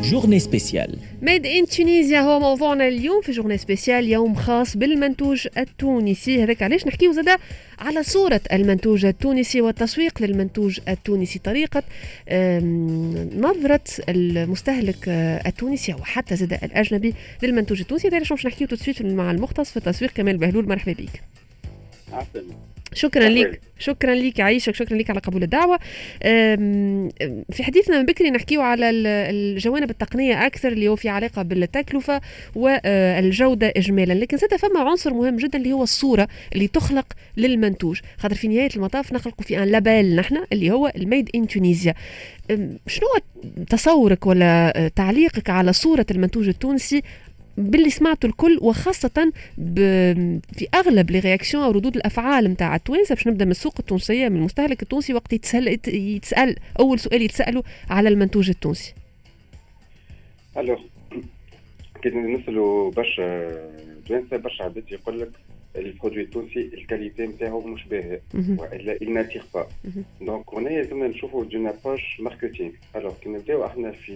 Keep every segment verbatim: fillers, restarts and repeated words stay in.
جورني سبيسيال ميد ان تونيزيا هو موضوعنا اليوم في جورني سبيسيال، يوم خاص بالمنتوج التونسي. هذاك علاش نحكيو زادا على صورة المنتوج التونسي والتسويق للمنتوج التونسي، طريقة نظرة المستهلك التونسي وحتى زادا الأجنبي للمنتوج التونسي. هذا باش نحكيو تسويت مع المختص في التسويق كمال بهلول. مرحبا بك. شكرا لك شكرا لك عايشك، شكرا لك على قبول الدعوة. في حديثنا من بكري نحكيو على الجوانب التقنية أكثر اللي هو في علاقة بالتكلفة والجودة إجمالا، لكن زاد فما عنصر مهم جدا اللي هو الصورة اللي تخلق للمنتوج، خاطر في نهاية المطاف نخلقوا في ان لابيل نحن اللي هو الميد ان تونيزيا. شنو تصورك ولا تعليقك على صورة المنتوج التونسي باللي سمعته الكل، وخاصة في أغلب لي رياكسيون أو ردود الأفعال متاع التوانسة؟ باش نبدأ من السوق التونسية، من المستهلك التونسي وقت يتسأل, يتسأل أول سؤال يتسأله على المنتوج التونسي. ألو كي نسألوا برشا توانسة برشا عباد يقول لك البرودوي التونسي الكاليتي نتاعو مش باهية والا il n'attire pas. دونك هنا لازمنا نشوفوا دون ابروش ماركتينغ. ألو كي نبداو احنا في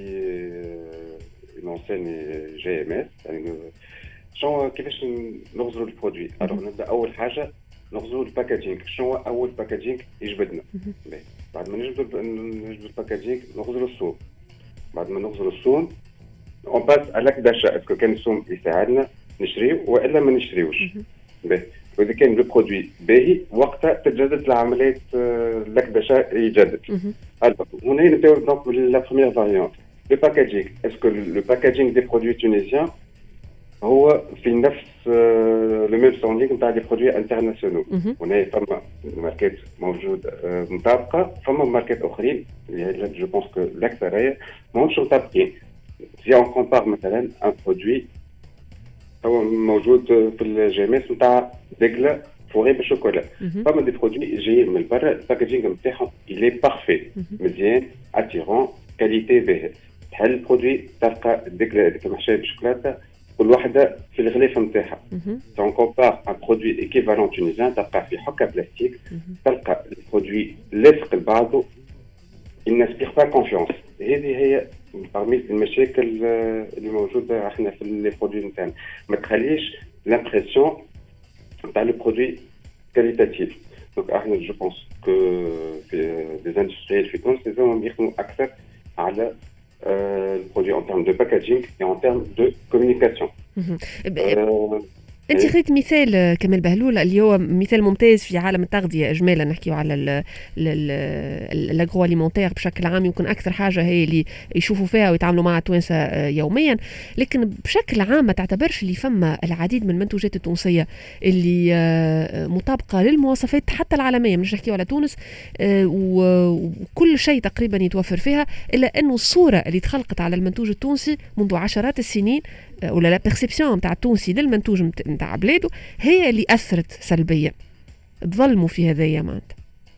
نونسيني جي ام اس، يعني شنو كيفاش نغزروا البرودوي؟ الوغ نبدا اول حاجه نغزروا الباكاجينغ. شنو اول باكاجينغ يجبدنا؟ بعد ما نجبدوا نجبدوا الباكاجينغ نغزروا الصوم. بعد ما نغزروا الصوم اون باس على كداشا، اسكو كان الصوم يساعدنا نشريو والا ما نشريوش. باهي واذا كان لو برودوي باهي وقتها تتجدد العمليه لكداشا يجدد. الوغ هنا نبداو دونك لا بروميير فاريونت le packaging. Est-ce que le packaging des produits tunisiens هو في نفس le même standing نتاع des produits internationaux؟ هنا فما ماركات موجود مطابقة، فما ماركات أخرين اللي جو بونس كو الأكثرية ماهمش مطابقين. si on compare مثلا un produit هو موجود في الجامس نتاع دقلة فوري بالشوكولا، فما دي برودوي جايين من برا الباكاجينغ نتاعهم il est parfait مزيان attirant كاليتي باهية. بحال البرودوي تلقى الدقلة هذيك المحشية بالشوكولاتة كل واحدة في الغلاف نتاعها. سون كومبار ان برودوي ايكيفالون تونيزيان تلقى في حكة بلاستيك، تلقى البرودوي لاصق لبعضه il n'inspire pas confiance. هذه هي parmi المشاكل اللي موجودة احنا في لي برودوي نتاعنا، ما تخليش لامبرسيون نتاع لو برودوي كاليتاتيف. دونك احنا جو بونس كو في دي اندستريال في تونس لازمهم يخدموا اكثر على Euh, le produit en termes de packaging et en termes de communication. euh, انت خذيت مثال كمال بهلول اللي هو مثال ممتاز في عالم التغذيه اجمالا، نحكيو على الاغرو اليمونتير بشكل عام، يمكن اكثر حاجه هي اللي يشوفوا فيها ويتعاملوا معها التوانسه يوميا، لكن بشكل عام ما تعتبرش اللي فما العديد من المنتوجات التونسيه اللي مطابقه للمواصفات حتى العالميه، مش نحكيو على تونس وكل شيء تقريبا يتوفر فيها، الا انه الصوره اللي تخلقت على المنتوج التونسي منذ عشرات السنين ولا لا بيرسيبسيون نتاع التونسي للمنتوج نتاع بلاده هي اللي اثرت سلبيا. تظلموا في هذايا معناتها؟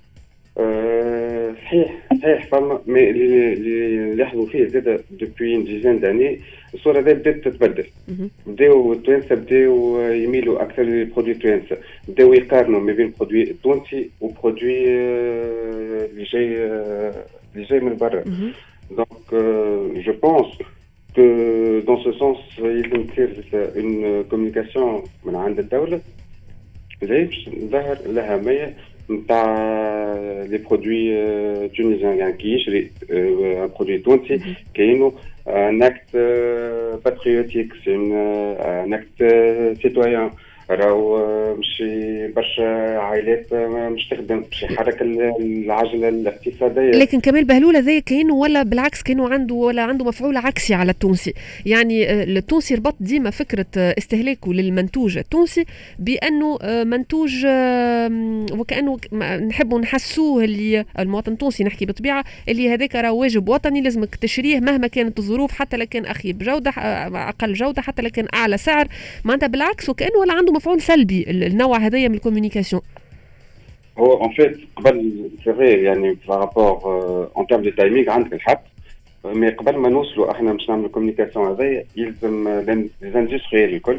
أه صحيح صحيح فما مي اللي لاحظوا فيه زاد دوبوي ان ديزين داني الصوره هذه بدات تتبدل. بداو التوانسه بداو يميلوا اكثر للبرودوي التوانسه، بداو يقارنوا ما بين البرودوي التونسي وبرودوي اللي جاي اللي جاي من برا. دونك جو بونس que dans ce sens il faut une communication من عند الدولة اللي باش تظهر الأهمية نتاع لي برودوي تونيزيان، يعني كي يشري ان برودوي تونسي كاينو ان اكت باتريوتيك، سي ان اكت سيتويان. راهو مشي برشا عائلات مش تخدم باش يحرك العجله الاقتصاديه. لكن كمال بهلول هذا كاينه ولا بالعكس كاينه عنده ولا عنده مفعول عكسي على التونسي؟ يعني التونسي ربط ديما فكره استهلاكه للمنتوج التونسي بانه منتوج وكانه نحبوا نحسوه اللي المواطن التونسي نحكي بطبيعه اللي هذاك راه واجب وطني لازمك تشريه مهما كانت الظروف، حتى لو كان اخيب جوده اقل جوده، حتى لو كان اعلى سعر. معناتها بالعكس وكانه ولا عنده مفعول سلبي النوع هذايا من الكوميونيكاسيون. هو ان فيت قبل سيغي يعني بارابور ان تيرم دو تايمينغ عندك الحق، مي قبل ما نوصلوا احنا باش نعملوا الكوميونيكاسيون هذايا يلزم لي زاندستريال الكل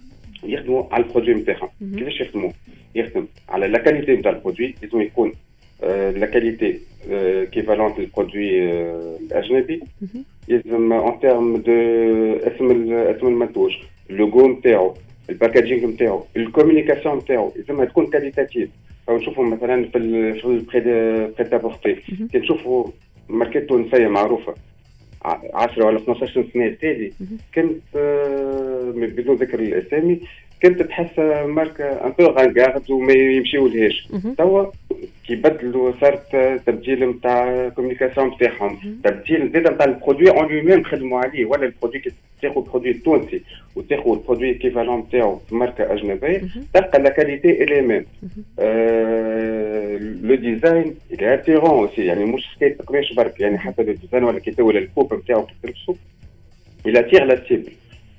يخدموا على البرودوي نتاعهم. كيفاش يخدموا؟ يخدم على لا كاليتي نتاع البرودوي، لازم يكون لا كاليتي كيفالونت للبرودوي الاجنبي، يلزم اون تيرم دو اسم اسم المنتوج، اللوغو نتاعو، الباكاجينغ نتاعو، الكوميونيكاسيون نتاعو لازمها تكون كاليتاتيف. فنشوفوا مثلا في ال في البريتا بورتي كي نشوفوا ماركات تونسيه معروفه عشرة ولا اثناش سنه التالي، كنت بدون ذكر الاسامي كنت تحس ماركه ان بو غانغارد وما يمشيولهاش. توا كي بدلوا صارت تبديل نتاع كوميونيكاسيون نتاعهم، تبديل زاد نتاع البرودوي اون لو ميم خدموا عليه، ولا البرودوي كي تاخذ برودوي تونسي وتاخذ البرودوي كيفالون نتاعو في ماركه اجنبيه تلقى لا كاليتي الي ميم. لو ديزاين الي اتيرون اوسي، يعني مش حكايه تقماش برك، يعني حتى لو ديزاين ولا كي ولا الكوب نتاعو كي تلبسو الى تيغ لا سيبل.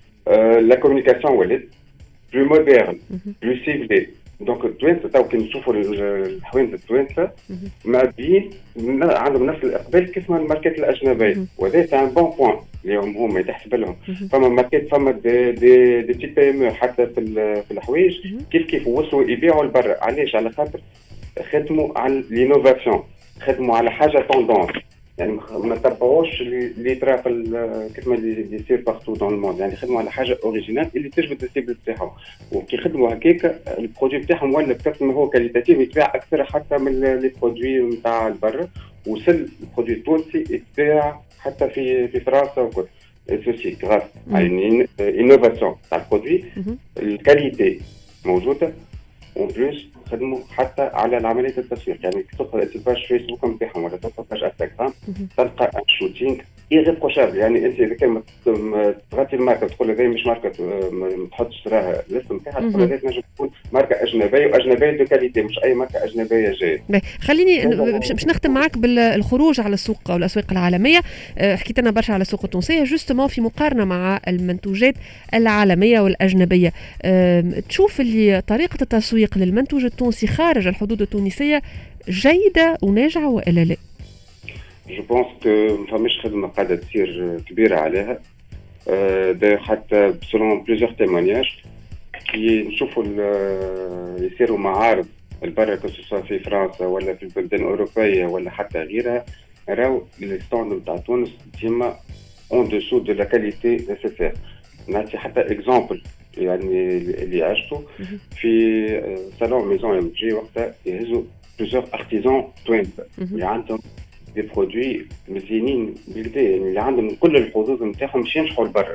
لا كوميونيكاسيون ولات بلو مودرن بلو سيفلي. دونك التوانسه تو كي نشوفوا الحوانت التوانسه ما بين عندهم نفس الاقبال كيف ما الماركات الاجنبيه، وهذا سي ان بون بوان اليوم هما يتحسب لهم. فما ماركات فما دي دي دي تي بي ام حتى في في الحوايج كيف كيف وصلوا يبيعوا لبرا. علاش؟ على خاطر خدموا على لينوفاسيون، خدموا على حاجه توندونس، يعني ما تبعوش اللي ترى في كيف ما اللي يصير بارتو دون الموند، يعني خدموا على حاجه اوريجينال اللي تجبد السيبل تاعهم. وكي خدموا هكاك البرودوي تاعهم ولا بكثر ما هو كاليتاتيف يتباع اكثر حتى من لي برودوي نتاع البر. وصل البرودوي التونسي يتباع حتى في في فرنسا وكل سوسي غاس يعني انوفاسيون تاع البرودوي، الكاليتي موجوده. اون بلوس خدموا حتى على عمليه التسويق، يعني تدخل الباج فيسبوك نتاعهم ولا تدخل باج انستغرام تلقى ان شوتينغ ايريبروشابل. يعني انت اذا كان تغطي الماركه تقول هذه مش ماركه ما تحطش راها الاسم نتاعها، تقول هذه تنجم تكون ماركه اجنبيه واجنبيه دو كاليتي، مش اي ماركه اجنبيه جايه. خليني باش نختم معك بالخروج على السوق او الاسواق العالميه. حكيت لنا برشا على السوق التونسيه جوستومون في مقارنه مع المنتوجات العالميه والاجنبيه. تشوف اللي طريقه التسويق للمنتوج التونسي خارج الحدود التونسيه جيده وناجعه والا لا؟ جو بونس كو ما فماش خدمه قاعده تصير كبيره عليها. أه حتى بسلون بليزيور تيمونياج كي نشوفوا يصيروا معارض البرا كو في فرنسا ولا في البلدان الاوروبيه ولا حتى غيرها، راهو لي ستاند نتاع تونس ديما اون دوسو دو لا كاليتي نيسيسير. نعطي حتى اكزامبل يعني اللي عشته في صالون ميزون ام جي، وقتها يهزوا بليزيور ارتيزان توانسه اللي عندهم دي برودوي مزيانين بلدان، يعني اللي عندهم كل الحظوظ نتاعهم باش ينجحوا لبرا.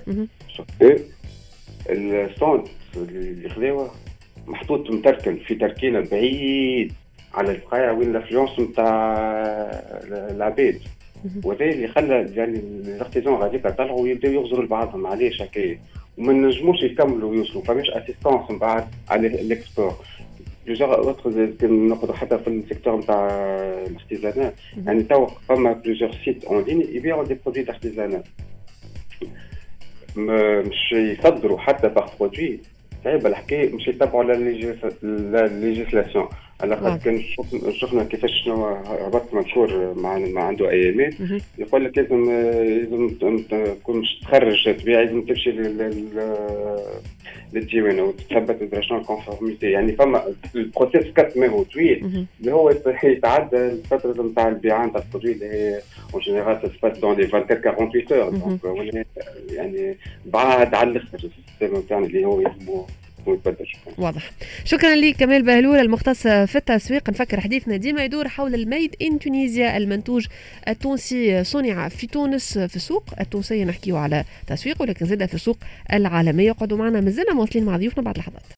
الستاند اللي خذاوه محطوط متركن في تركينه بعيد على البقايع وين الافلونس نتاع العباد، وهذا اللي خلى يعني الارتيزان غاديكا طلعوا ويبداو يغزروا لبعضهم. علاش هكايا؟ وما نجموش يكملوا ويوصلوا، فماش اسيستونس من بعد على الاكسبور. بلوزيغ اوتر كان ناخذ حتى في السيكتور نتاع الارتيزانات، يعني تو فما بلوزيغ سيت اون لين يبيعوا دي برودوي دارتيزانات، مش يصدروا حتى باغ برودوي. صعيبه الحكايه، مش يتبعوا لا ليجيسلاسيون. على خاطر كان شفنا كيفاش شنو هبط منشور مع ما عنده ايامات يقول لك لازم لازم تكون مش تخرج تبيع، لازم تمشي للديوانه وتثبت درجه الكونفورميتي. يعني فما البروسيس كات ما هو طويل اللي هو يتعدى الفتره نتاع البيع نتاع البرودوي اللي هي اون جينيرال تسبات دون لي أربعة وأربعين دونك يعني بعد على الاخر السيستم نتاعنا اللي هو يهمو واضح. شكرا لك كمال بهلول المختص في التسويق. نفكر حديثنا ديما يدور حول الميد ان تونيزيا، المنتوج التونسي صنع في تونس في السوق التونسيه. نحكيو على تسويق ولكن زاد في السوق العالميه. قعدوا معنا مازلنا مواصلين مع ضيوفنا بعد لحظات.